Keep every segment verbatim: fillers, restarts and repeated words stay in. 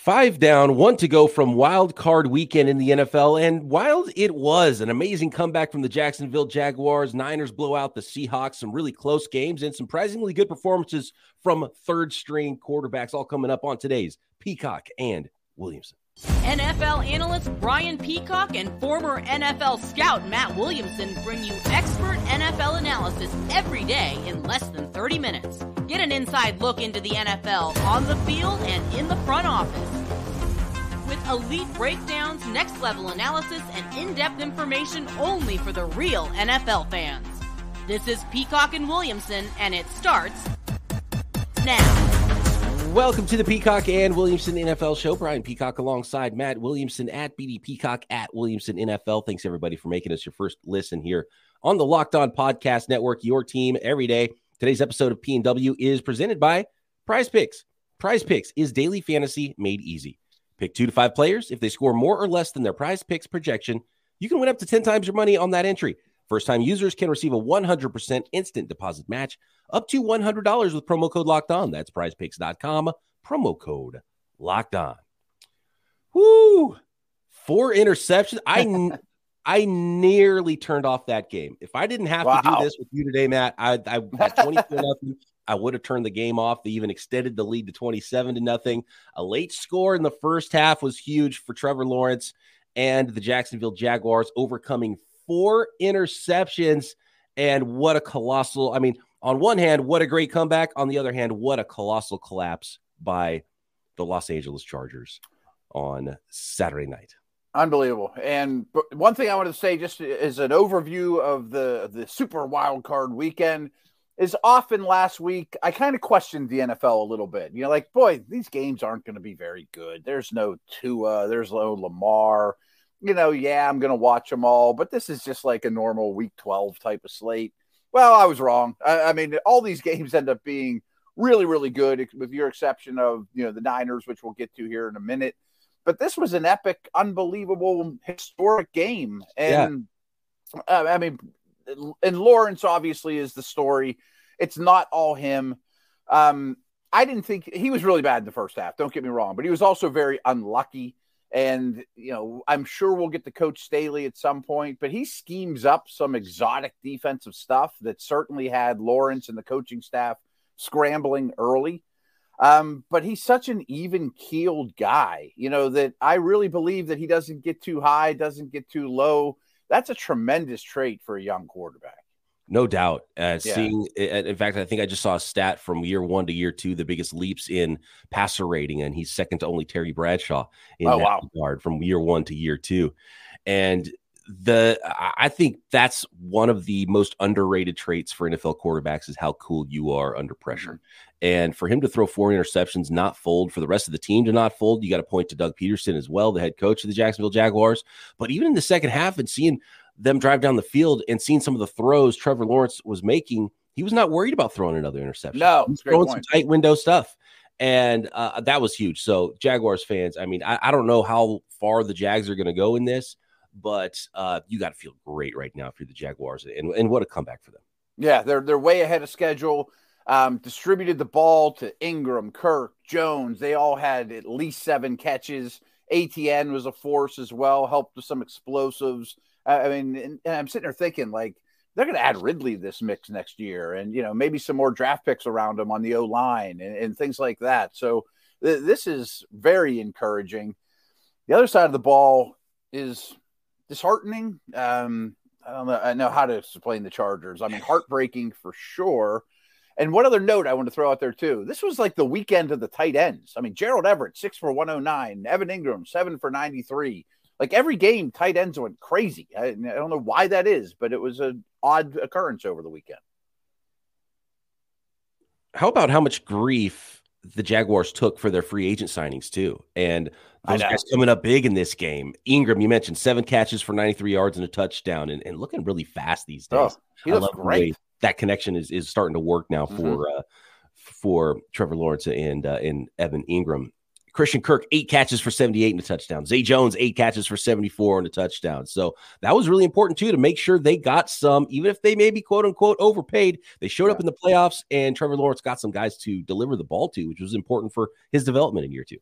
Five down, one to go from wild card weekend in the N F L, and wild it was. An amazing comeback from the Jacksonville Jaguars. Niners blow out the Seahawks, some really close games, and surprisingly good performances from third-string quarterbacks, all coming up on today's Peacock and Williamson. N F L analyst Brian Peacock and former N F L scout Matt Williamson bring you expert N F L analysis every day in less than thirty minutes. Get an inside look into the N F L on the field and in the front office. With elite breakdowns, next-level analysis, and in-depth information only for the real N F L fans. This is Peacock and Williamson, and it starts now. Welcome to the Peacock and Williamson N F L show. Brian Peacock alongside Matt Williamson at B D Peacock at Williamson N F L. Thanks, everybody, for making us your first listen here on the Locked On Podcast Network, your team every day. Today's episode of P and W is presented by Prize Picks. Prize Picks is daily fantasy made easy. Pick two to five players. If they score more or less than their Prize Picks projection, you can win up to ten times your money on that entry. First-time users can receive a one hundred percent instant deposit match up to one hundred dollars with promo code Locked On. That's prize picks dot com, promo code Locked On. Woo! Four interceptions. I I nearly turned off that game. If I didn't have wow. to do this with you today, Matt, I, I at twenty-four nothing, I would have turned the game off. They even extended the lead to twenty-seven to nothing. A late score in the first half was huge for Trevor Lawrence and the Jacksonville Jaguars, overcoming four interceptions. And what a colossal, I mean, on one hand, what a great comeback. On the other hand, what a colossal collapse by the Los Angeles Chargers on Saturday night. Unbelievable. And one thing I want to say just as an overview of the, the super wild card weekend is often last week, I kind of questioned the N F L a little bit. You know, like, boy, these games aren't going to be very good. There's no Tua, there's no Lamar. You know, yeah, I'm going to watch them all, but this is just like a normal week twelve type of slate. Well, I was wrong. I, I mean, all these games end up being really, really good, with your exception of, you know, the Niners, which we'll get to here in a minute. But this was an epic, unbelievable, historic game. And yeah. uh, I mean, and Lawrence obviously is the story. It's not all him. Um, I didn't think he was really bad in the first half. Don't get me wrong, but he was also very unlucky. And, you know, I'm sure we'll get to Coach Staley at some point, but he schemes up some exotic defensive stuff that certainly had Lawrence and the coaching staff scrambling early. Um, but he's such an even-keeled guy, you know, that I really believe that he doesn't get too high, doesn't get too low. That's a tremendous trait for a young quarterback. No doubt. Uh, yeah. Seeing, in fact, I think I just saw a stat from year one to year two, the biggest leaps in passer rating, and he's second to only Terry Bradshaw in oh, that wow. regard from year one to year two. And the I think that's one of the most underrated traits for N F L quarterbacks is how cool you are under pressure. Mm-hmm. And for him to throw four interceptions, not fold, for the rest of the team to not fold, you got to point to Doug Peterson as well, the head coach of the Jacksonville Jaguars. But even in the second half and seeing them drive down the field and seeing some of the throws Trevor Lawrence was making, he was not worried about throwing another interception. No, he was throwing some tight window stuff. And uh, that was huge. So Jaguars fans, I mean, I, I don't know how far the Jags are going to go in this, but uh, you got to feel great right now if you're the Jaguars, and, and what a comeback for them. Yeah, they're they're way ahead of schedule. Um, distributed the ball to Ingram, Kirk, Jones. They all had at least seven catches. A T N was a force as well, helped with some explosives. Uh, I mean, and, and I'm sitting there thinking, like, they're going to add Ridley to this mix next year, and, you know, maybe some more draft picks around him on the O-line and, and things like that. So th- this is very encouraging. The other side of the ball is disheartening. Um, I don't know, I know how to explain the Chargers. I mean, heartbreaking for sure. And one other note I want to throw out there, too. This was like the weekend of the tight ends. I mean, Gerald Everett, six for one oh nine. Evan Ingram, seven for ninety-three. Like, every game, tight ends went crazy. I, I don't know why that is, but it was an odd occurrence over the weekend. How about how much grief the Jaguars took for their free agent signings, too? And those guys coming up big in this game. Ingram, you mentioned, seven catches for ninety-three yards and a touchdown, and, and looking really fast these days. Oh, he looks great. That connection is, is starting to work now for mm-hmm. uh, for Trevor Lawrence and uh, and Evan Ingram. Christian Kirk, eight catches for seventy-eight and a touchdown. Zay Jones, eight catches for seventy-four and a touchdown. So that was really important, too, to make sure they got some, even if they may be, quote unquote, overpaid. They showed yeah. up in the playoffs, and Trevor Lawrence got some guys to deliver the ball to, which was important for his development in year two.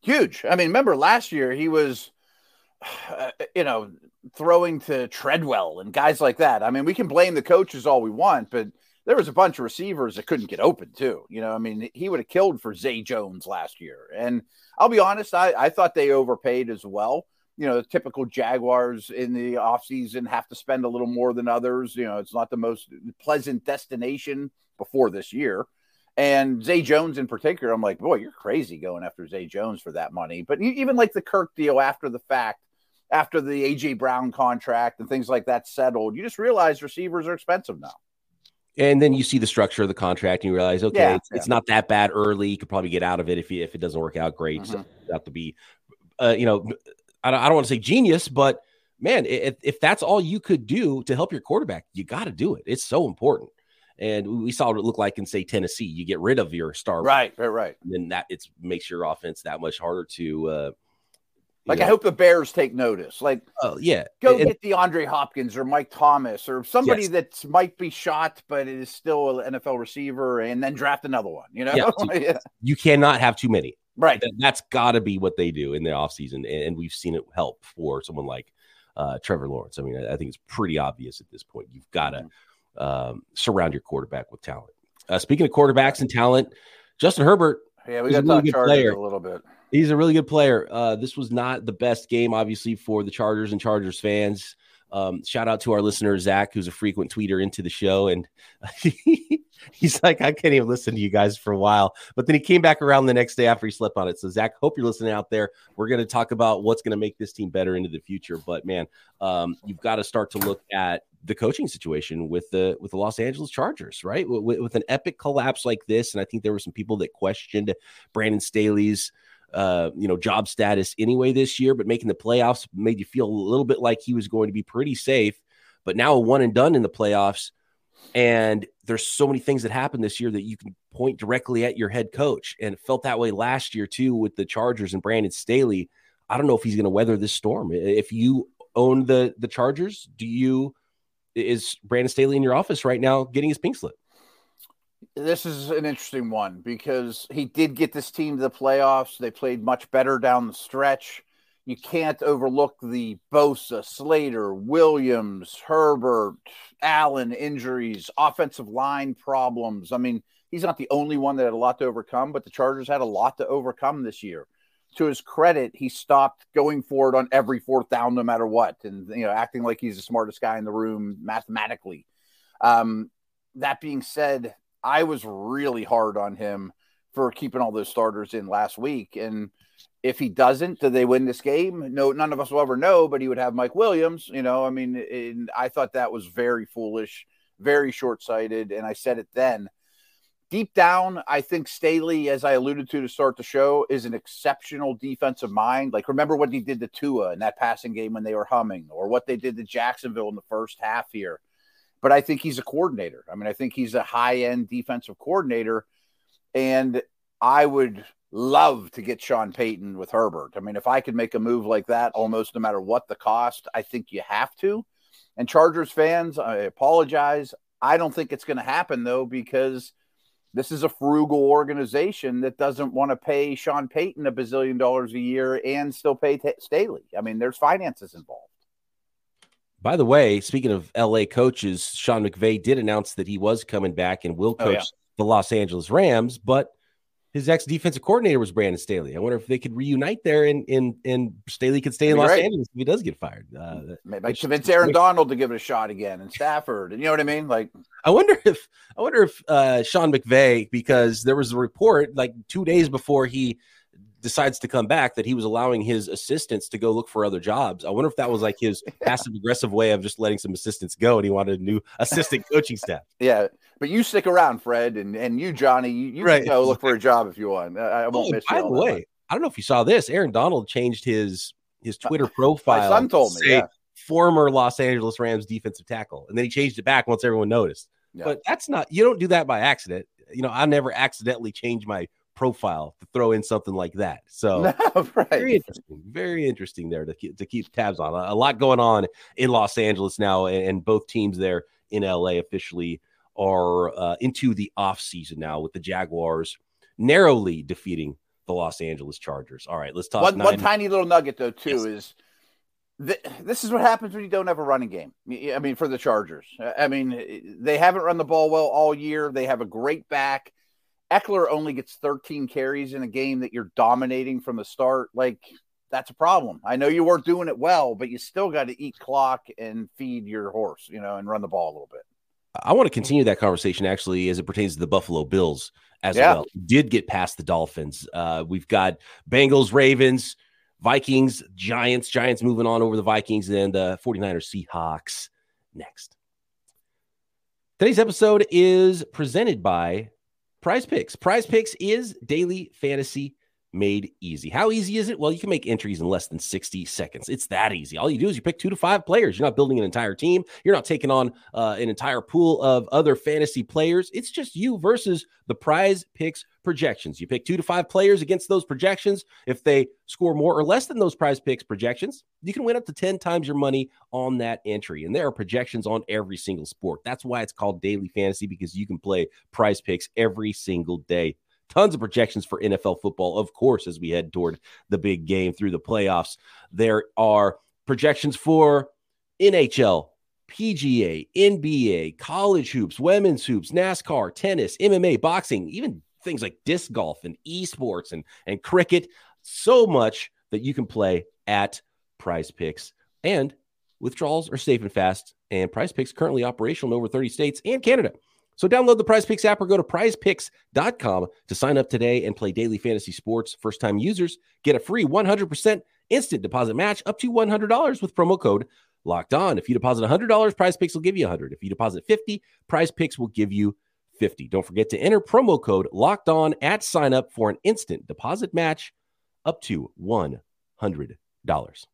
Huge. I mean, remember last year he was, uh, you know, throwing to Treadwell and guys like that. I mean, we can blame the coaches all we want, but there was a bunch of receivers that couldn't get open too. You know, I mean, he would have killed for Zay Jones last year. And I'll be honest, I, I thought they overpaid as well. You know, the typical Jaguars in the offseason have to spend a little more than others. You know, it's not the most pleasant destination before this year. And Zay Jones in particular, I'm like, boy, you're crazy going after Zay Jones for that money. But even like the Kirk deal after the fact, after the A J Brown contract and things like that settled, you just realize receivers are expensive now. And then you see the structure of the contract and you realize, okay, yeah, it's, yeah. it's not that bad early. You could probably get out of it if you, if it doesn't work out great. Mm-hmm. So you have to be, uh, you know, I don't, I don't want to say genius, but man, if, if that's all you could do to help your quarterback, you got to do it. It's so important. And we saw what it looked like in, say, Tennessee. You get rid of your star. Right, right, right. And then that it makes your offense that much harder to uh, Like, know. I hope the Bears take notice. Like, oh, yeah. Go and, get DeAndre Hopkins or Mike Thomas or somebody yes. that might be shot but is still an N F L receiver, and then draft another one, you know? Yeah, yeah. You cannot have too many. Right. That, that's got to be what they do in the offseason, and, and we've seen it help for someone like uh, Trevor Lawrence. I mean, I, I think it's pretty obvious at this point. You've got to mm-hmm. um, surround your quarterback with talent. Uh, speaking of quarterbacks and talent, Justin Herbert yeah, we got to talk Chargers a little bit. He's a really good player. Uh, this was not the best game, obviously, for the Chargers and Chargers fans. Um, shout out to our listener, Zach, who's a frequent tweeter into the show. And he's like, I can't even listen to you guys for a while. But then he came back around the next day after he slept on it. So, Zach, hope you're listening out there. We're going to talk about what's going to make this team better into the future. But, man, um, you've got to start to look at the coaching situation with the with the Los Angeles Chargers, right? With, with an epic collapse like this. And I think there were some people that questioned Brandon Staley's Uh, you know, job status anyway this year, but making the playoffs made you feel a little bit like he was going to be pretty safe. But now a one and done in the playoffs, and there's so many things that happened this year that you can point directly at your head coach, and it felt that way last year too with the Chargers and Brandon Staley. I don't know if he's going to weather this storm. If you own the the Chargers, do you is Brandon Staley in your office right now getting his pink slip? This is an interesting one because he did get this team to the playoffs. They played much better down the stretch. You can't overlook the Bosa, Slater, Williams, Herbert, Allen injuries, offensive line problems. I mean, he's not the only one that had a lot to overcome, but the Chargers had a lot to overcome this year. To his credit, he stopped going for it on every fourth down, no matter what, and you know, acting like he's the smartest guy in the room mathematically. Um, that being said, I was really hard on him for keeping all those starters in last week. And if he doesn't, do they win this game? No, none of us will ever know, but he would have Mike Williams. You know, I mean, and I thought that was very foolish, very short-sighted. And I said it then. Deep down, I think Staley, as I alluded to to start the show, is an exceptional defensive mind. Like, remember what he did to Tua in that passing game when they were humming, or what they did to Jacksonville in the first half here. But I think he's a coordinator. I mean, I think he's a high-end defensive coordinator, and I would love to get Sean Payton with Herbert. I mean, if I could make a move like that, almost no matter what the cost, I think you have to. And Chargers fans, I apologize. I don't think it's going to happen, though, because this is a frugal organization that doesn't want to pay Sean Payton a bazillion dollars a year and still pay T- Staley. I mean, there's finances involved. By the way, speaking of L A coaches, Sean McVay did announce that he was coming back and will coach oh, yeah. the Los Angeles Rams, but his ex-defensive coordinator was Brandon Staley. I wonder if they could reunite there and and, and Staley could stay in Los great. Angeles if he does get fired. Uh, Maybe convince Aaron Donald to give it a shot again, and Stafford. And you know what I mean? Like, I wonder if I wonder if uh, Sean McVay, because there was a report like two days before he decides to come back that he was allowing his assistants to go look for other jobs. I wonder if that was like his yeah. passive aggressive way of just letting some assistants go, and he wanted a new assistant coaching staff. Yeah, but you stick around, Fred, and, and you, Johnny, you, you right. can go look for a job if you want. I, I won't oh, miss you. By the way, much. I don't know if you saw this. Aaron Donald changed his his Twitter profile. My son told me, yeah. former Los Angeles Rams defensive tackle, and then he changed it back once everyone noticed. Yeah. But that's not, you don't do that by accident. You know, I never accidentally change my profile to throw in something like that. So no, right. very interesting, very interesting there to keep, to keep tabs on. A, a lot going on in Los Angeles now, and, and both teams there in L A officially are uh, into the off season now, with the Jaguars narrowly defeating the Los Angeles Chargers. All right, let's talk. One, nine- one tiny little nugget, though, too, yes. is th- this is what happens when you don't have a running game. I mean, for the Chargers. I mean, they haven't run the ball well all year. They have a great back. Eckler only gets thirteen carries in a game that you're dominating from the start. Like, that's a problem. I know you weren't doing it well, but you still got to eat clock and feed your horse, you know, and run the ball a little bit. I want to continue that conversation, actually, as it pertains to the Buffalo Bills as Yeah. well. Did get past the Dolphins. Uh, we've got Bengals, Ravens, Vikings, Giants, Giants moving on over the Vikings, and the 49ers, Seahawks next. Today's episode is presented by Prize Picks. Prize Picks is daily fantasy made easy. How easy is it? Well, you can make entries in less than sixty seconds. It's that easy. All you do is you pick two to five players. You're not building an entire team. You're not taking on uh, an entire pool of other fantasy players. It's just you versus the Prize Picks projections. You pick two to five players against those projections. If they score more or less than those Prize Picks projections, you can win up to ten times your money on that entry. And there are projections on every single sport. That's why it's called daily fantasy, because you can play Prize Picks every single day. Tons of projections for N F L football, of course, as we head toward the big game through the playoffs. There are projections for N H L, P G A, N B A, college hoops, women's hoops, NASCAR, tennis, M M A, boxing, even things like disc golf and esports and, and cricket. So much that you can play at Prize Picks. And withdrawals are safe and fast. And Prize Picks currently operational in over thirty states and Canada. So download the Prize Picks app or go to prize picks dot com to sign up today and play daily fantasy sports. First-time users get a free one hundred percent instant deposit match up to one hundred dollars with promo code Locked On. If you deposit one hundred dollars, Prize Picks will give you one hundred dollars. If you deposit fifty dollars, Prize Picks will give you fifty dollars. Don't forget to enter promo code Locked On at sign up for an instant deposit match up to one hundred dollars.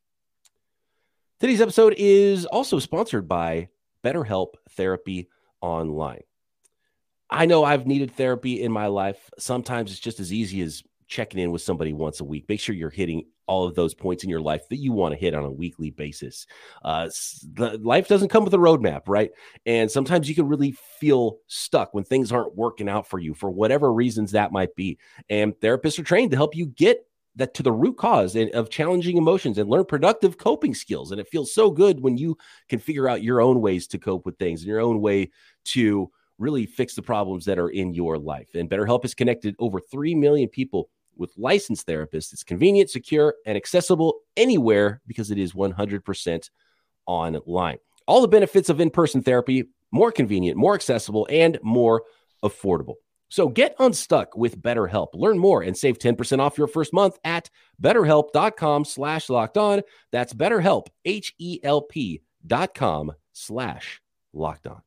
Today's episode is also sponsored by BetterHelp Therapy Online. I know I've needed therapy in my life. Sometimes it's just as easy as checking in with somebody once a week. Make sure you're hitting all of those points in your life that you want to hit on a weekly basis. Uh, the, life doesn't come with a roadmap, right? And sometimes you can really feel stuck when things aren't working out for you for whatever reasons that might be. And therapists are trained to help you get that to the root cause of challenging emotions and learn productive coping skills. And it feels so good when you can figure out your own ways to cope with things and your own way to really fix the problems that are in your life. And BetterHelp has connected over three million people with licensed therapists. It's convenient, secure, and accessible anywhere because it is one hundred percent online. All the benefits of in-person therapy, more convenient, more accessible, and more affordable. So get unstuck with BetterHelp. Learn more and save ten percent off your first month at betterhelp.com slash locked on. That's BetterHelp, H-E-L-P dot com slash locked on.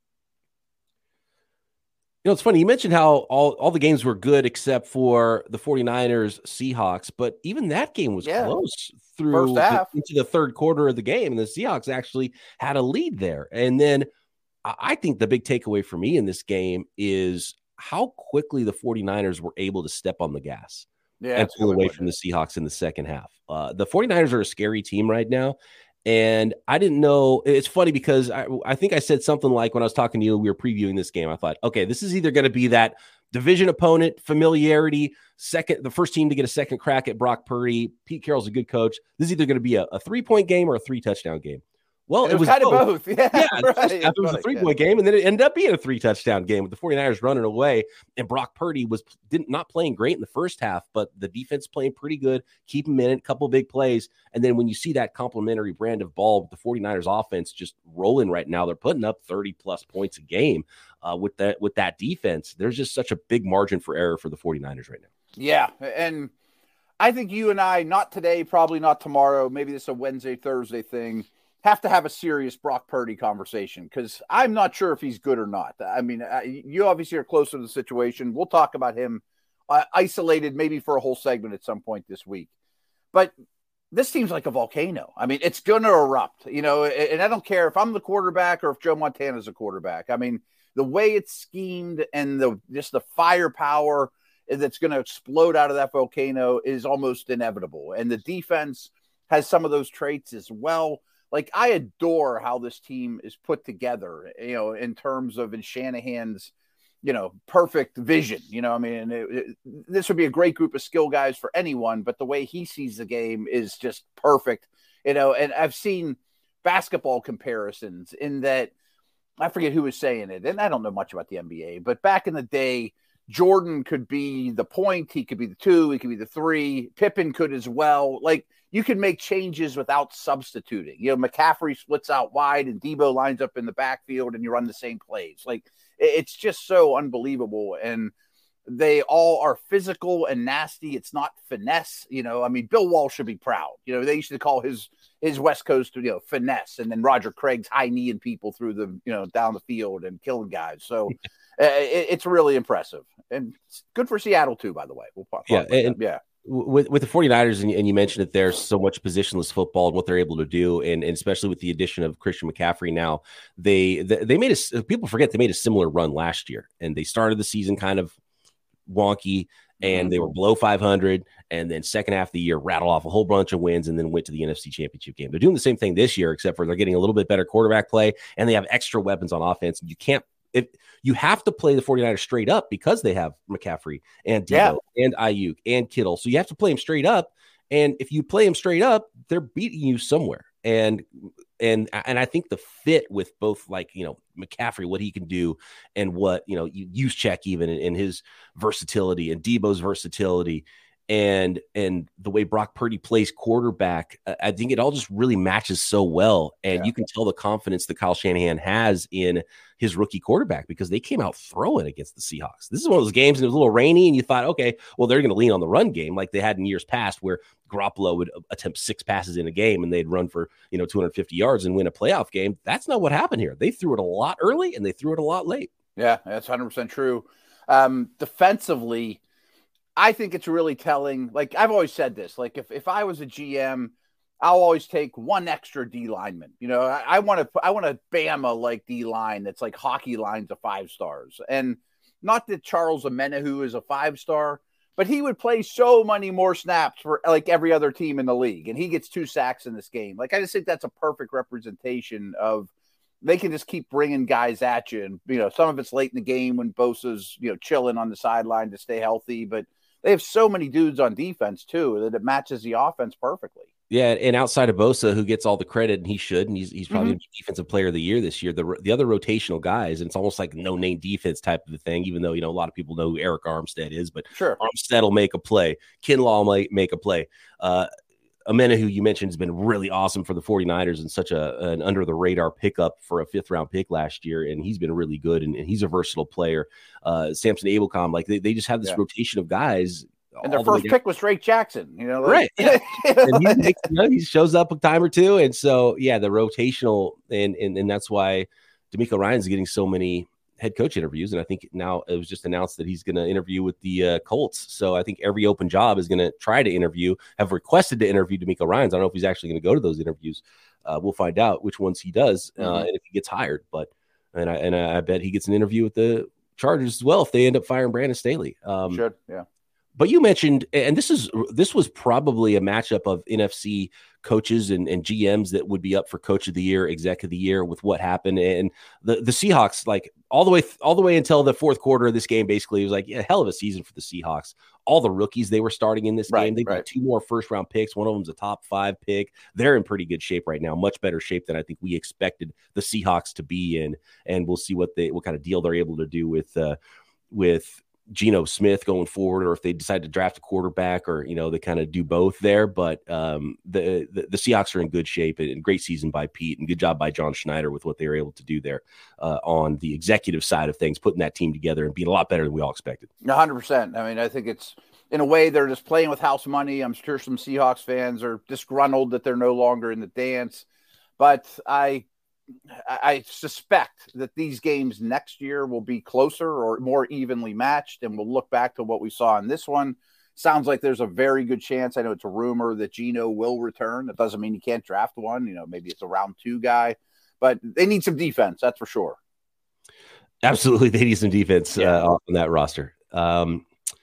You know, it's funny. You mentioned how all, all the games were good except for the 49ers Seahawks, but even that game was yeah. close through First half. The, into the third quarter of the game, and the Seahawks actually had a lead there. And then I think the big takeaway for me in this game is how quickly the 49ers were able to step on the gas yeah, and pull away from the Seahawks in the second half. Uh, the 49ers are a scary team right now. And I didn't know. It's funny because I, I think I said something like when I was talking to you, we were previewing this game. I thought, okay, this is either going to be that division opponent, familiarity, second, the first team to get a second crack at Brock Purdy. Pete Carroll's a good coach. This is either going to be a, a three-point game or a three-touchdown game. Well, it, it was, was kind both. of both. Yeah, yeah right. It was a three-point game, and then it ended up being a three-touchdown game with the 49ers running away. And Brock Purdy was didn't not playing great in the first half, but the defense playing pretty good, keep him in it, a couple big plays. And then when you see that complementary brand of ball with the 49ers offense just rolling right now, they're putting up thirty-plus points a game uh, with that with that defense. There's just such a big margin for error for the 49ers right now. Yeah, and I think you and I, not today, probably not tomorrow, maybe this is a Wednesday, Thursday thing, have to have a serious Brock Purdy conversation because I'm not sure if he's good or not. I mean, you obviously are closer to the situation. We'll talk about him uh, isolated maybe for a whole segment at some point this week. But this seems like a volcano. I mean, it's going to erupt, you know, and I don't care if I'm the quarterback or if Joe Montana's a quarterback. I mean, the way it's schemed and the just the firepower that's going to explode out of that volcano is almost inevitable. And the defense has some of those traits as well. Like, I adore how this team is put together, you know, in terms of in Shanahan's, you know, perfect vision. You know, I mean, it, it, this would be a great group of skill guys for anyone, but the way he sees the game is just perfect. You know, and I've seen basketball comparisons in that, I forget who was saying it, and I don't know much about the N B A, but back in the day, Jordan could be the point, he could be the two, he could be the three, Pippen could as well. Like, you can make changes without substituting. You know, McCaffrey splits out wide and Debo lines up in the backfield and you run the same plays. Like, it's just so unbelievable. And they all are physical and nasty. It's not finesse. You know, I mean, Bill Walsh should be proud. You know, they used to call his his West Coast, you know, finesse, and then Roger Craig's high kneeing people through the, you know, down the field and killing guys. So uh, it, it's really impressive and good for Seattle too, by the way. We'll talk yeah, about and, that. Yeah. With with the 49ers, and, and you mentioned that there's so much positionless football and what they're able to do, and, and especially with the addition of Christian McCaffrey now, they they, they made a, people forget they made a similar run last year, and they started the season kind of wonky, and they were below five hundred, and then second half of the year rattled off a whole bunch of wins and then went to the N F C Championship game. They're doing the same thing this year, except for they're getting a little bit better quarterback play, and they have extra weapons on offense. You can't If you have to play the 49ers straight up because they have McCaffrey and Debo yeah. and Ayuk and Kittle. So you have to play them straight up. And if you play them straight up, they're beating you somewhere. And and and I think the fit with both, like, you know, McCaffrey, what he can do, and what, you know, Juszczyk even in, in his versatility, and Debo's versatility, and and the way Brock Purdy plays quarterback, I think it all just really matches so well. And yeah. you can tell the confidence that Kyle Shanahan has in his rookie quarterback, because they came out throwing against the Seahawks. This is one of those games, and it was a little rainy, and you thought, okay, well, they're going to lean on the run game like they had in years past, where Garoppolo would attempt six passes in a game and they'd run for, you know, two hundred fifty yards and win a playoff game. That's not what happened here. They threw it a lot early and they threw it a lot late. Yeah, that's one hundred percent true. Um, defensively, I think it's really telling. Like, I've always said this, like, if, if I was a G M, I'll always take one extra D lineman. You know, I want to, I want a Bama like D line that's like hockey lines of five stars. And not that Charles Omenihu is a five star, but he would play so many more snaps for like every other team in the league. And he gets two sacks in this game. Like, I just think that's a perfect representation of, they can just keep bringing guys at you. And, you know, some of it's late in the game when Bosa's, you know, chilling on the sideline to stay healthy, but they have so many dudes on defense too that it matches the offense perfectly. Yeah, and outside of Bosa, who gets all the credit, and he should, and he's he's probably mm-hmm. defensive player of the year this year. The the other rotational guys, and it's almost like no name defense type of a thing. Even though, you know, a lot of people know who Eric Armstead is, but sure, Armstead will make a play. Kinlaw will make a play. Uh, Amena, who you mentioned, has been really awesome for the 49ers and such a an under the radar pickup for a fifth round pick last year, and he's been really good, and, and he's a versatile player. Uh, Samson Abelcom, like they, they just have this yeah. rotation of guys. And their first the pick was Drake Jackson, you know, like, right? Yeah. and he, makes, you know, he shows up a time or two, and so yeah, the rotational, and and and that's why DeMeco Ryans getting so many head coach interviews, and I think now it was just announced that he's going to interview with the uh, Colts. So I think every open job is going to try to interview, have requested to interview DeMeco Ryans. I don't know if he's actually going to go to those interviews. Uh, we'll find out which ones he does, uh, mm-hmm. and if he gets hired. But and I and I bet he gets an interview with the Chargers as well if they end up firing Brandon Staley. Um, Should yeah. But you mentioned, and this is this was probably a matchup of N F C coaches and, and G Ms that would be up for Coach of the Year, Exec of the Year with what happened, and the the Seahawks, like all the way all the way until the fourth quarter of this game, basically it was like a yeah, hell of a season for the Seahawks. All the rookies they were starting in this right, game, they got right. two more first round picks. One of them's a top five pick. They're in pretty good shape right now, much better shape than I think we expected the Seahawks to be in, and we'll see what they what kind of deal they're able to do with uh, with. Geno Smith going forward, or if they decide to draft a quarterback, or, you know, they kind of do both there. But um, the, the the Seahawks are in good shape, and great season by Pete, and good job by John Schneider with what they were able to do there uh, on the executive side of things, putting that team together and being a lot better than we all expected. one hundred percent. I mean, I think it's, in a way, they're just playing with house money. I'm sure some Seahawks fans are disgruntled that they're no longer in the dance, but I I suspect that these games next year will be closer or more evenly matched, and we'll look back to what we saw in this one. Sounds like there's a very good chance. I know it's a rumor that Geno will return. That doesn't mean you can't draft one. You know, maybe it's a round two guy, but they need some defense. That's for sure. Absolutely. They need some defense yeah. uh, on that roster. Um,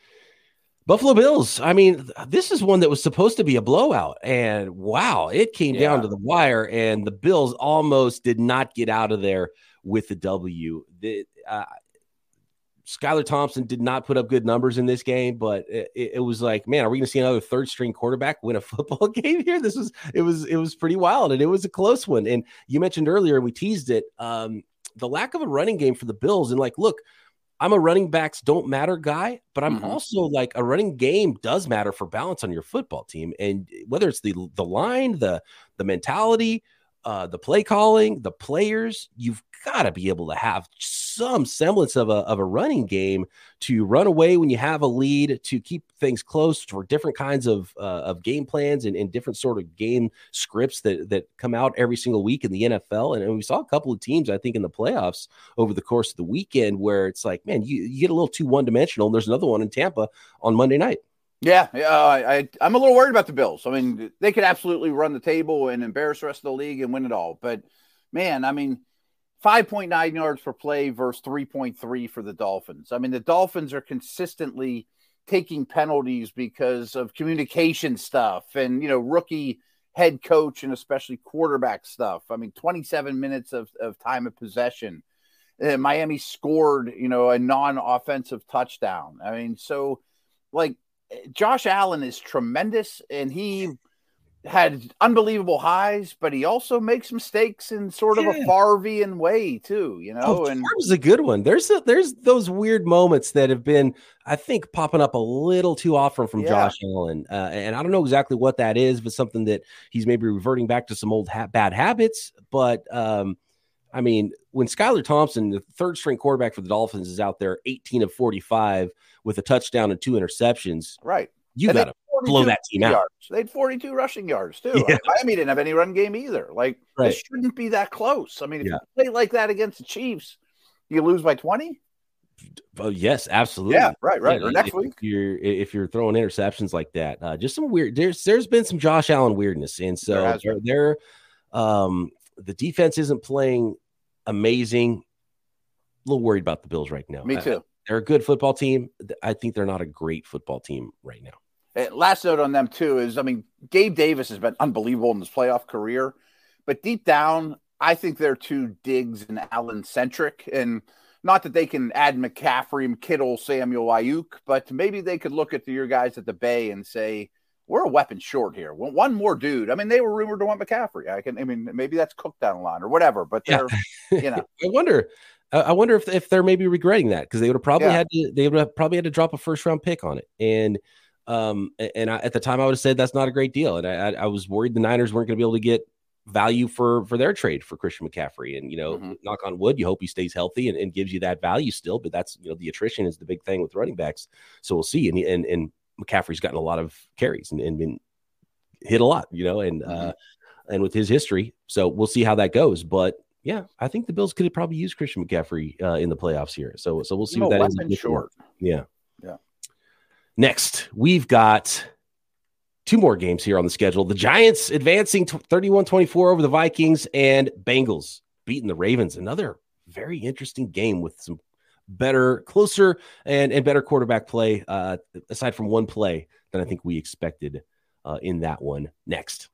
Buffalo Bills. I mean, this is one that was supposed to be a blowout, and wow, it came yeah. down to the wire, and the Bills almost did not get out of there with the W. The, uh, Skylar Thompson did not put up good numbers in this game, but it, it was like, man, are we going to see another third string quarterback win a football game here? This was, it was, it was pretty wild, and it was a close one. And you mentioned earlier, we teased it, um, the lack of a running game for the Bills. And like, look, I'm a running backs don't matter guy, but I'm mm-hmm. also like a running game does matter for balance on your football team. And whether it's the, the line, the, the mentality, Uh, the play calling, the players, you've got to be able to have some semblance of a, of a running game to run away when you have a lead, to keep things close for different kinds of uh, of game plans and, and different sort of game scripts that, that come out every single week in the N F L. And, and we saw a couple of teams, I think, in the playoffs over the course of the weekend where it's like, man, you, you get a little too one-dimensional. And there's another one in Tampa on Monday night. Yeah, uh, I, I'm a little worried about the Bills. I mean, they could absolutely run the table and embarrass the rest of the league and win it all. But, man, I mean, five point nine yards per play versus three point three for the Dolphins. I mean, the Dolphins are consistently taking penalties because of communication stuff and, you know, rookie head coach and especially quarterback stuff. I mean, twenty-seven minutes of, of time of possession. Uh, Miami scored, you know, a non-offensive touchdown. I mean, so, like, Josh Allen is tremendous, and he had unbelievable highs, but he also makes mistakes in sort of yeah. a Favrean way too, you know. Oh, and Favre's a good one. There's a, there's those weird moments that have been, I think, popping up a little too often from yeah. Josh Allen, uh, and I don't know exactly what that is, but something that he's maybe reverting back to some old ha- bad habits. But um, I mean, when Skylar Thompson, the third string quarterback for the Dolphins, is out there eighteen of forty-five with a touchdown and two interceptions, right? You got to blow that team yards. out. They had forty-two rushing yards too. Yeah. Miami didn't have any run game either. Like right. This shouldn't be that close. I mean, if yeah. you play like that against the Chiefs, you lose by twenty. Oh yes, absolutely. Yeah, right, right. Yeah, or next if, week, if you're if you're throwing interceptions like that, uh, just some weird. There's there's been some Josh Allen weirdness, and so they're, they're um the defense isn't playing amazing. A little worried about the Bills right now. Me too. I, they're a good football team. I think they're not a great football team right now. And last note on them too is, I mean, Gabe Davis has been unbelievable in his playoff career, but deep down, I think they're too Diggs and Allen centric, and not that they can add McCaffrey, Kittle, Samuel, Ayuk, but maybe they could look at your guys at the Bay and say, we're a weapon short here. One more dude. I mean, they were rumored to want McCaffrey. I can, I mean, maybe that's cooked down the line or whatever, but they're, yeah. you know, I wonder, I wonder if, if they're maybe regretting that, because they would have probably yeah. had to, they would have probably had to drop a first round pick on it. And, um, and I, at the time I would have said that's not a great deal. And I, I, I was worried the Niners weren't going to be able to get value for, for their trade for Christian McCaffrey. And, you know, mm-hmm. knock on wood, you hope he stays healthy and, and gives you that value still, but that's, you know, the attrition is the big thing with running backs. So we'll see. And, and, and McCaffrey's gotten a lot of carries and, and been hit a lot, you know, and, mm-hmm. uh, and with his history. So we'll see how that goes. But yeah, I think the Bills could have probably used Christian McCaffrey uh, in the playoffs here. So, so we'll see you what know, that is. Short. Yeah. Yeah. Next, we've got two more games here on the schedule. The Giants advancing thirty-one twenty-four over the Vikings, and Bengals beating the Ravens. Another very interesting game with some better, closer, and, and better quarterback play, uh, aside from one play than I think we expected uh, in that one. Next.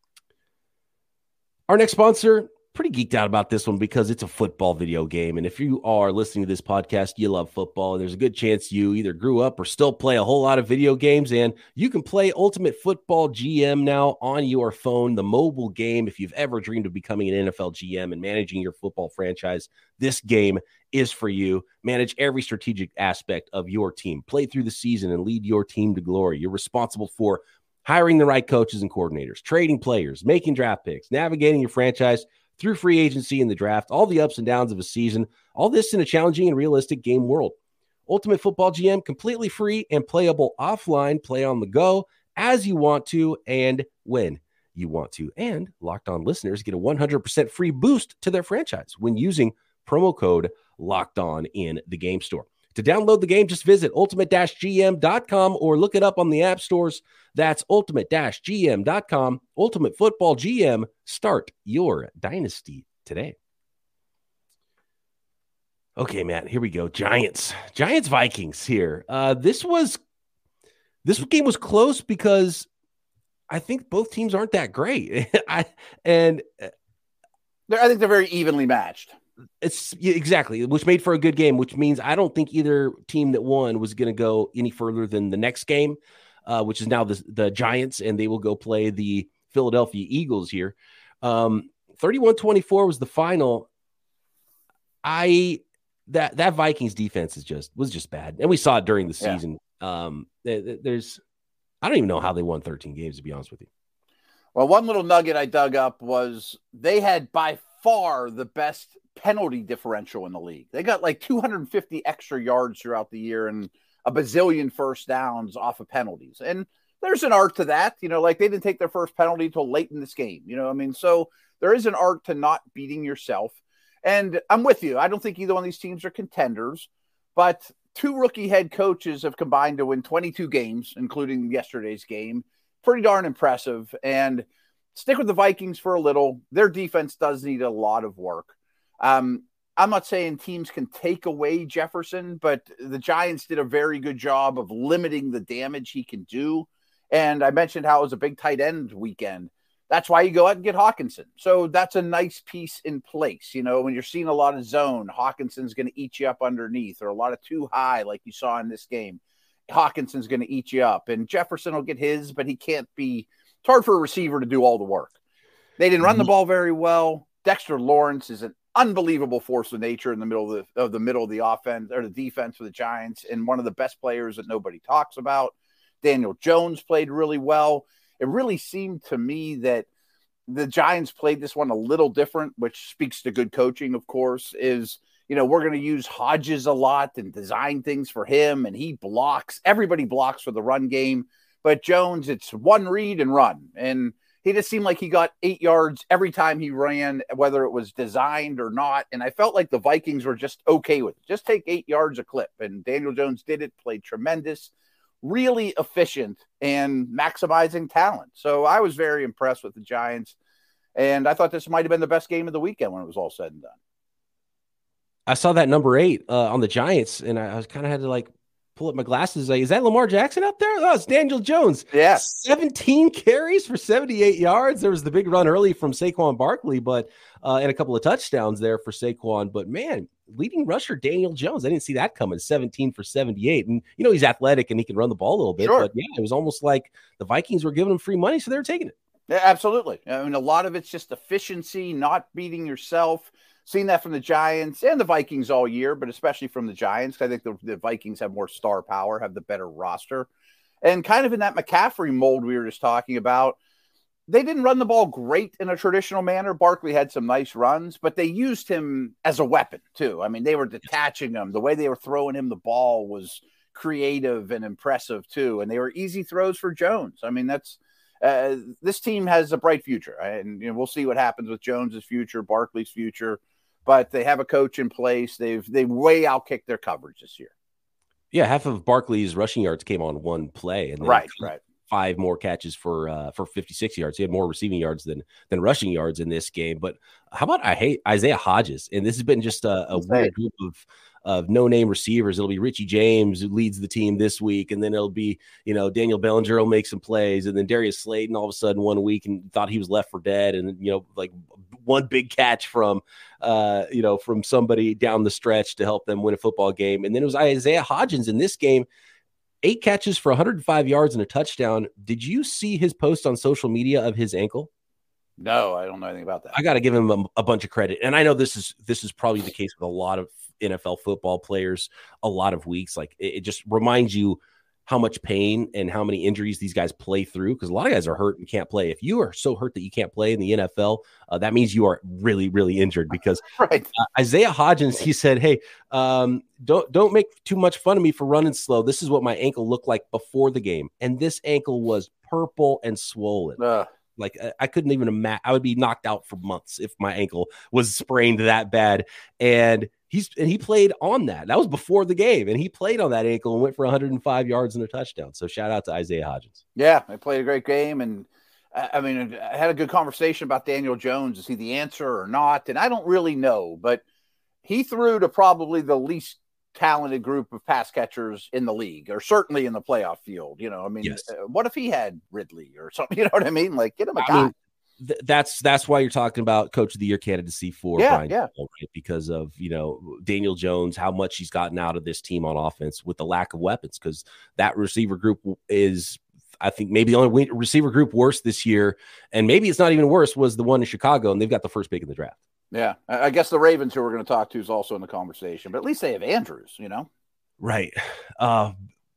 Our next sponsor, pretty geeked out about this one because it's a football video game. And if you are listening to this podcast, you love football, and there's a good chance you either grew up or still play a whole lot of video games. And you can play Ultimate Football G M now on your phone, the mobile game. If you've ever dreamed of becoming an N F L G M and managing your football franchise, this game is for you. Manage every strategic aspect of your team. Play through the season and lead your team to glory. You're responsible for hiring the right coaches and coordinators, trading players, making draft picks, navigating your franchise through free agency and the draft, all the ups and downs of a season, all this in a challenging and realistic game world. Ultimate Football G M, completely free and playable offline. Play on the go as you want to and when you want to. And Locked On listeners get a one hundred percent free boost to their franchise when using promo code Locked On in the game store. To download the game, just visit ultimate dash g m dot com or look it up on the app stores. That's ultimate dash g m dot com. Ultimate Football G M. Start your dynasty today. Okay, Matt, here we go. Giants. Giants Vikings here. Uh, this was this game was close because I think both teams aren't that great. I and I think they're very evenly matched. It's yeah, exactly, which made for a good game, which means I don't think either team that won was going to go any further than the next game, uh, which is now the, the Giants, and they will go play the Philadelphia Eagles here. Um, thirty-one twenty-four was the final. I that that Vikings defense is just was just bad, and we saw it during the season. Yeah. Um, there's I don't even know how they won thirteen games, to be honest with you. Well, one little nugget I dug up was they had by far the best penalty differential in the league. They got like two hundred fifty extra yards throughout the year and a bazillion first downs off of penalties. And there's an art to that, you know, like they didn't take their first penalty until late in this game. You know, I mean, so there is an art to not beating yourself. And I'm with you. I don't think either one of these teams are contenders, but two rookie head coaches have combined to win twenty-two games, including yesterday's game. Pretty darn impressive. And stick with the Vikings for a little. Their defense does need a lot of work. Um, I'm not saying teams can take away Jefferson, but the Giants did a very good job of limiting the damage he can do. And I mentioned how it was a big tight end weekend. That's why you go out and get Hawkinson. So that's a nice piece in place. You know, when you're seeing a lot of zone, Hawkinson's going to eat you up underneath, or a lot of too high like you saw in this game. Hawkinson's going to eat you up. And Jefferson will get his, but he can't be – it's hard for a receiver to do all the work. They didn't run the ball very well. Dexter Lawrence is an unbelievable force of nature in the middle of the, of the middle of the offense or the defense for the Giants, and one of the best players that nobody talks about. Daniel Jones played really well. It really seemed to me that the Giants played this one a little different, which speaks to good coaching, of course, is, you know, we're going to use Hodges a lot and design things for him, and he blocks. Everybody blocks for the run game. But Jones, it's one read and run. And he just seemed like he got eight yards every time he ran, whether it was designed or not. And I felt like the Vikings were just okay with it. Just take eight yards a clip. And Daniel Jones did it, played tremendous, really efficient, and maximizing talent. So I was very impressed with the Giants. And I thought this might have been the best game of the weekend when it was all said and done. I saw that number eight uh, on the Giants, and I, I was kind of had to like pull up my glasses. Like, is that Lamar Jackson up there? Oh, it's Daniel Jones. Yeah. seventeen carries for seventy-eight yards. There was the big run early from Saquon Barkley, but uh, and a couple of touchdowns there for Saquon. But man, leading rusher Daniel Jones, I didn't see that coming. seventeen for seventy-eight. And, you know, he's athletic and he can run the ball a little bit. Sure. But yeah, it was almost like the Vikings were giving him free money, so they were taking it. Yeah, absolutely. I mean, a lot of it's just efficiency, not beating yourself. Seen that from the Giants and the Vikings all year, but especially from the Giants. I think the, the Vikings have more star power, have the better roster. And kind of in that McCaffrey mold we were just talking about, they didn't run the ball great in a traditional manner. Barkley had some nice runs, but they used him as a weapon too. I mean, they were detaching him. The way they were throwing him the ball was creative and impressive too. And they were easy throws for Jones. I mean, that's uh, this team has a bright future. And you know, we'll see what happens with Jones's future, Barkley's future. But they have a coach in place. They've they've way outkicked their coverage this year. Yeah, half of Barkley's rushing yards came on one play, and then right, right. five more catches for uh, for fifty-six yards. He had more receiving yards than than rushing yards in this game. But how about I hate Isaiah Hodges? And this has been just a, a weird group of of no-name receivers. It'll be Richie James who leads the team this week, and then it'll be, you know, Daniel Bellinger will make some plays, and then Darius Slayton all of a sudden one week and thought he was left for dead, and you know, like one big catch from uh, you know, from somebody down the stretch to help them win a football game. And then it was Isaiah Hodgins in this game, eight catches for one hundred five yards and a touchdown. Did you see his post on social media of his ankle? No, I don't know anything about that. I got to give him a, a bunch of credit. And I know this is, this is probably the case with a lot of N F L football players, a lot of weeks. Like it, it just reminds you how much pain and how many injuries these guys play through, because a lot of guys are hurt and can't play. If you are so hurt that you can't play in the N F L, uh, that means you are really, really injured. Because right. uh, Isaiah Hodgins, he said, "Hey, um, don't don't make too much fun of me for running slow. This is what my ankle looked like before the game, and this ankle was purple and swollen." Uh. Like I couldn't even imagine. I would be knocked out for months if my ankle was sprained that bad. And he's and he played on that. That was before the game, and he played on that ankle and went for one hundred five yards and a touchdown. So shout out to Isaiah Hodgins. Yeah, I played a great game, and I mean, I had a good conversation about Daniel Jones. Is he the answer or not? And I don't really know, but he threw to probably the least talented group of pass catchers in the league, or certainly in the playoff field. You know, I mean, yes. uh, what if he had Ridley or something? You know what I mean? Like, get him a I guy. Mean, th- that's that's why you're talking about Coach of the Year candidacy for yeah, Brian, yeah. Daboll, right? Because of, you know, Daniel Jones, how much he's gotten out of this team on offense with the lack of weapons, because that receiver group is, I think, maybe the only receiver group worse this year, and maybe it's not even worse, was the one in Chicago, and they've got the first pick in the draft. Yeah, I guess the Ravens, who we're going to talk to, is also in the conversation, but at least they have Andrews, you know? Right. Uh,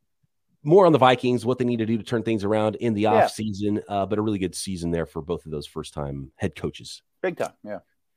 more on the Vikings, what they need to do to turn things around in the Yeah. offseason, uh, but a really good season there for both of those first-time head coaches. Big time, yeah.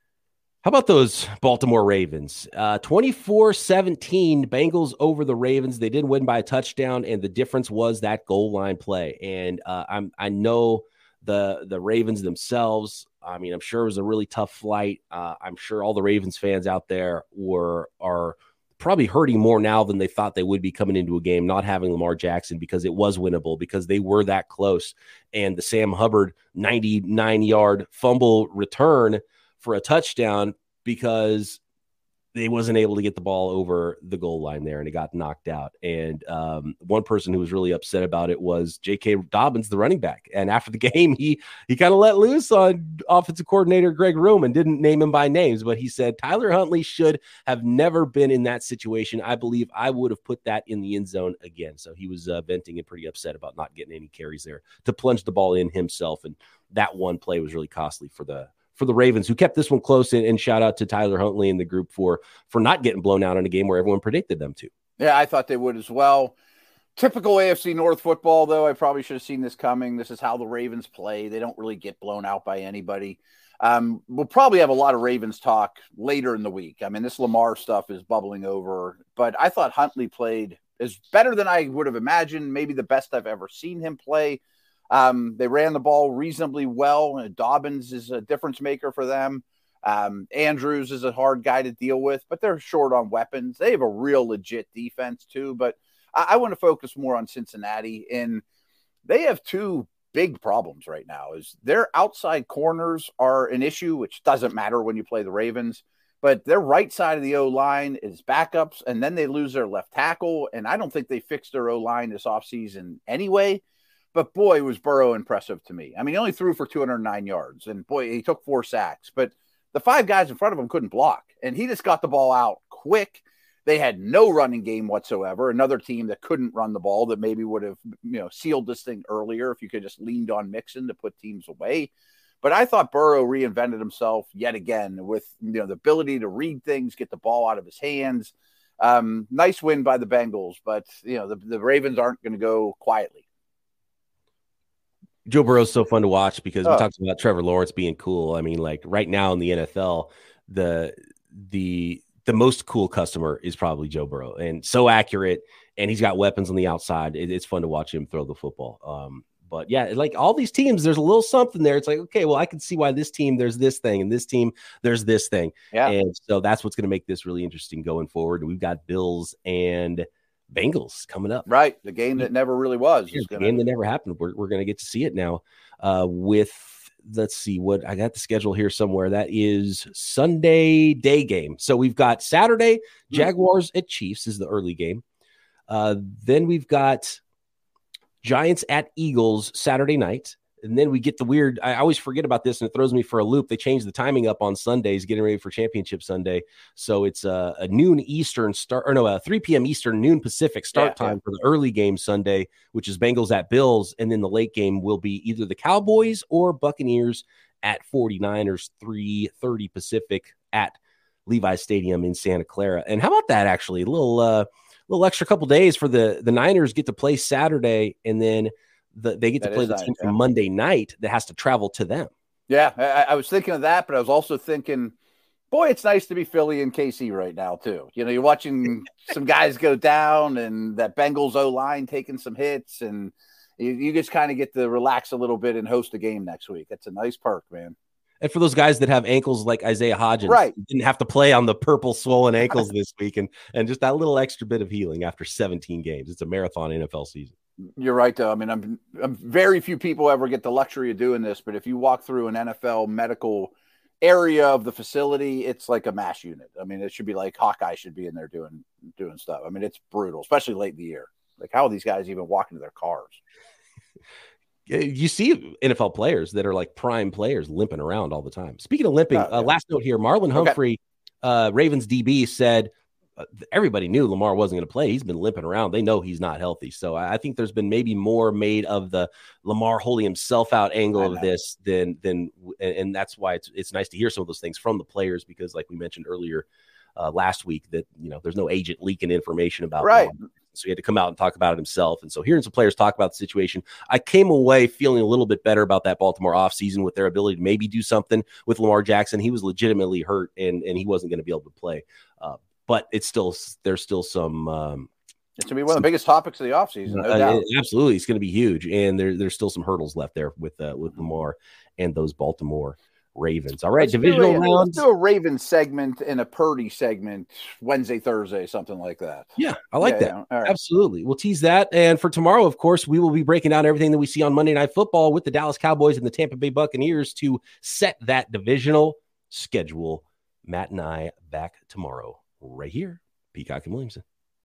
How about those Baltimore Ravens? Uh, twenty-four seventeen, Bengals over the Ravens. They did win by a touchdown, and the difference was that goal line play. And uh, I'm I know the the Ravens themselves. I mean, I'm sure it was a really tough flight. Uh, I'm sure all the Ravens fans out there were are probably hurting more now than they thought they would be coming into a game, not having Lamar Jackson, because it was winnable, because they were that close. And the Sam Hubbard ninety-nine-yard fumble return for a touchdown, because they wasn't able to get the ball over the goal line there, and it got knocked out. And um, one person who was really upset about it was J K. Dobbins, the running back. And after the game, he he kind of let loose on offensive coordinator Greg Roman, didn't name him by names, but he said Tyler Huntley should have never been in that situation. I believe I would have put that in the end zone again. So he was uh, venting and pretty upset about not getting any carries there to plunge the ball in himself. And that one play was really costly for the for the Ravens, who kept this one close. And, and shout out to Tyler Huntley and the group for, for not getting blown out in a game where everyone predicted them to. Yeah, I thought they would as well. Typical A F C North football, though. I probably should have seen this coming. This is how the Ravens play. They don't really get blown out by anybody. Um, we'll probably have a lot of Ravens talk later in the week. I mean, this Lamar stuff is bubbling over, but I thought Huntley played as better than I would have imagined, maybe the best I've ever seen him play. Um, they ran the ball reasonably well. Dobbins is a difference maker for them. Um, Andrews is a hard guy to deal with, but they're short on weapons. They have a real legit defense too, but I, I want to focus more on Cincinnati. And they have two big problems right now. Is their outside corners are an issue, which doesn't matter when you play the Ravens, but their right side of the O-line is backups, and then they lose their left tackle. And I don't think they fixed their O-line this offseason anyway. But boy, was Burrow impressive to me. I mean, he only threw for two hundred nine yards, and boy, he took four sacks. But the five guys in front of him couldn't block, and he just got the ball out quick. They had no running game whatsoever. Another team that couldn't run the ball that maybe would have, you know, sealed this thing earlier if you could just leaned on Mixon to put teams away. But I thought Burrow reinvented himself yet again with, you know, the ability to read things, get the ball out of his hands. Um, nice win by the Bengals, but, you know, the, the Ravens aren't going to go quietly. Joe Burrow's so fun to watch because we Oh. talked about Trevor Lawrence being cool. I mean, like right now in the N F L, the the the most cool customer is probably Joe Burrow, and so accurate, and he's got weapons on the outside. It, it's fun to watch him throw the football. Um, but yeah, like all these teams, there's a little something there. It's like, okay, well, I can see why this team there's this thing, and this team there's this thing. Yeah. And so that's what's going to make this really interesting going forward. And we've got Bills and Bengals coming up. Right. The game that never really was. Yeah, is the gonna... game that never happened. We're, we're going to get to see it now uh, with, let's see what I got the schedule here somewhere. That is Sunday day game. So we've got Saturday, Jaguars at Chiefs is the early game. Uh, then we've got Giants at Eagles Saturday night. And then we get the weird, I always forget about this and it throws me for a loop. They changed the timing up on Sundays, getting ready for Championship Sunday. So it's a, a noon Eastern start, or no, a three p.m. Eastern, noon Pacific start Yeah, time yeah. for the early game Sunday, which is Bengals at Bills. And then the late game will be either the Cowboys or Buccaneers at forty-niners, three thirty Pacific at Levi's Stadium in Santa Clara. And how about that, actually? A little, uh, little extra couple days for the, the Niners get to play Saturday, and then The, they get to That play is the nice, team yeah. from Monday night that has to travel to them. Yeah, I, I was thinking of that, but I was also thinking, boy, it's nice to be Philly and K C right now, too. You know, you're watching some guys go down and that Bengals O-line taking some hits, and you, you just kind of get to relax a little bit and host a game next week. That's a nice perk, man. And for those guys that have ankles like Isaiah Hodgins, Right. didn't have to play on the purple swollen ankles this week, and, and just that little extra bit of healing after seventeen games. It's a marathon N F L season. You're right, though. I mean, I'm, I'm very few people ever get the luxury of doing this, but if you walk through an N F L medical area of the facility, it's like a mass unit. I mean, it should be like Hawkeye should be in there doing doing stuff. I mean, it's brutal, especially late in the year. Like, how are these guys even walking to their cars? You see N F L players that are like prime players limping around all the time. Speaking of limping, oh, yeah. uh, last note here, Marlon Humphrey, okay. uh, Ravens D B said uh, everybody knew Lamar wasn't going to play. He's been limping around. They know he's not healthy. So I think there's been maybe more made of the Lamar holding himself out angle of this than, than, and, and that's why it's, it's nice to hear some of those things from the players, because like we mentioned earlier uh, last week that, you know, there's no agent leaking information about right. Lamar. So he had to come out and talk about it himself. And so hearing some players talk about the situation, I came away feeling a little bit better about that Baltimore offseason with their ability to maybe do something with Lamar Jackson. He was legitimately hurt and, and he wasn't going to be able to play. Uh, but it's still, there's still some. Um, it's going to be one of the biggest topics of the offseason. No uh, doubt. Absolutely. It's going to be huge. And there, there's still some hurdles left there with, uh, with Lamar and those Baltimore Ravens. All right, let's divisional do a, rounds. Let's do a Ravens segment and a Purdy segment Wednesday, Thursday, something like that. Yeah, I like yeah, that. Yeah. Right. Absolutely. We'll tease that. And for tomorrow, of course, we will be breaking down everything that we see on Monday Night Football with the Dallas Cowboys and the Tampa Bay Buccaneers to set that divisional schedule. Matt and I back tomorrow right here. Peacock and Williamson.